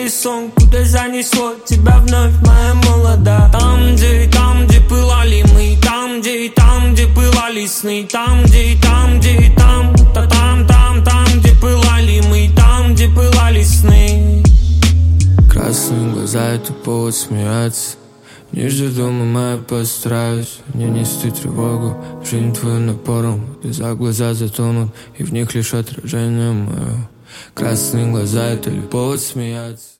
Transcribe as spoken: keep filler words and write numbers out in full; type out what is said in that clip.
сон, куда занесло тебя вновь, моя молода. Там, где, там, где пылали мы, там, где, там, где пылали сны, там, где, там, где, там, та там, там, там, где пылали мы, там, где пылали сны. Красные глаза — это повод смеяться. Не жди дома, моя, постараюсь не нести тревогу. Жизнь твою напором, глаза глаза затонут, и в них лишь отражение мое. Красные глаза — это ли повод смеяться?